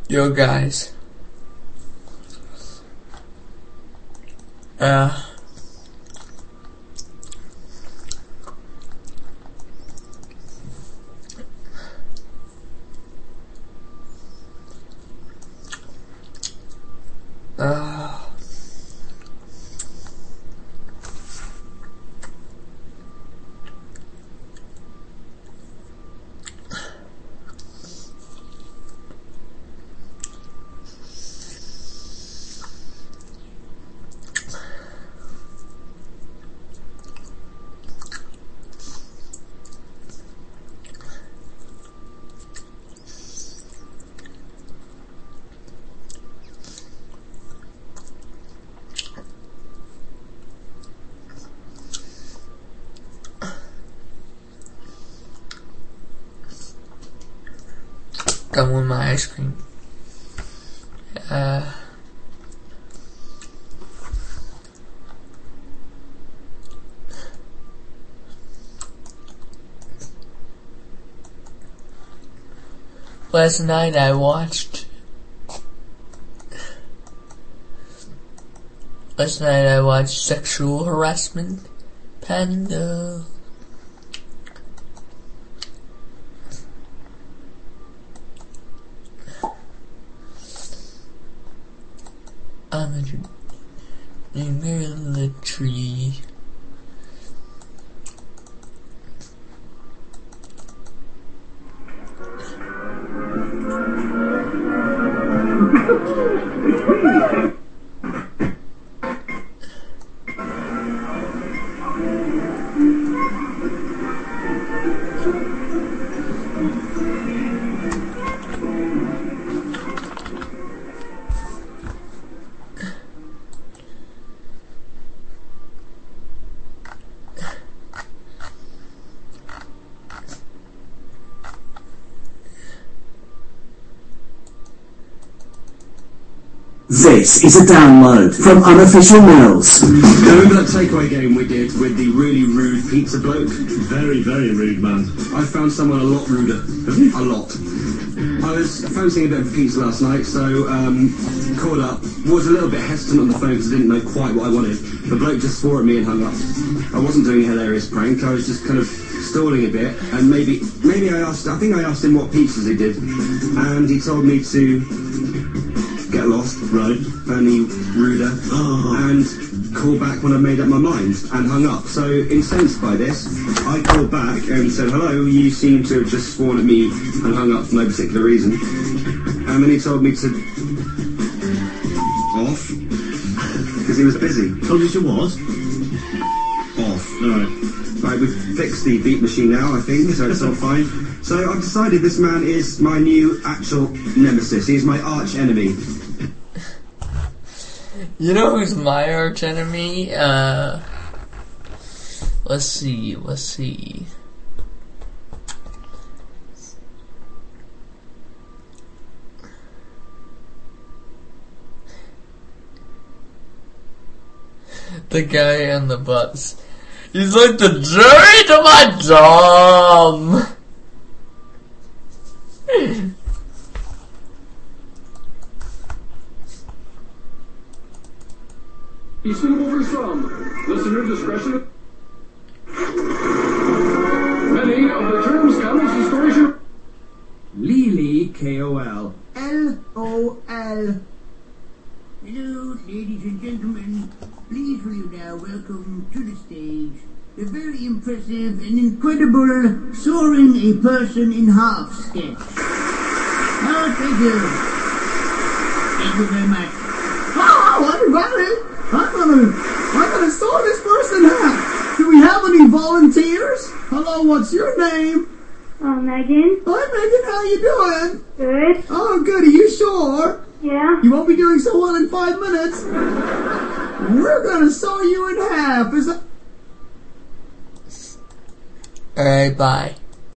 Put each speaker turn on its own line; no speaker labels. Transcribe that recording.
Yo guys. Come with my ice cream. Last night I watched Sexual Harassment Panda. I'm a military.
This is a download from Unofficial Mills.
Remember that takeaway game we did with the really rude pizza bloke?
Very, very rude, man.
I found someone a lot ruder.
Have you?
A lot. I was fancying a bit of pizza last night, so called up. Was a little bit hesitant on the phone because I didn't know quite what I wanted. The bloke just swore at me and hung up. I wasn't doing a hilarious prank. I was just kind of stalling a bit, and maybe I think I asked him what pizzas he did, and he told me to get lost,
right?
Only ruder, and call back when I made up my mind, and hung up. So incensed by this, I called back and said, "Hello, you seem to have just sworn at me," and hung up for no particular reason. And then he told me to off because he was busy.
Told you to what?
Off.
Alright.
Right, we've fixed the beat machine now, I think, so it's all fine. So I've decided this man is my new actual nemesis. He's my arch enemy.
You know who's my arch enemy? Let's see. The guy on the bus. He's like the jury to my drum.
Suitable for some. Listener discretion. Many of the terms, comments, and stories are
Lily, K-O-L. L-O-L. Hello, ladies and gentlemen. Please will you now welcome to the stage the very impressive and incredible Soaring a Person in Half sketch. Oh, thank you. Thank you very much.
Hello, everybody. I'm gonna saw this person out. Do we have any volunteers? Hello, what's your name?
Megan.
Hi, Megan. How you doing?
Good.
Oh, good. Are you sure?
Yeah.
You won't be doing so well in 5 minutes. We're gonna saw you in half. Is that?
Alright, bye.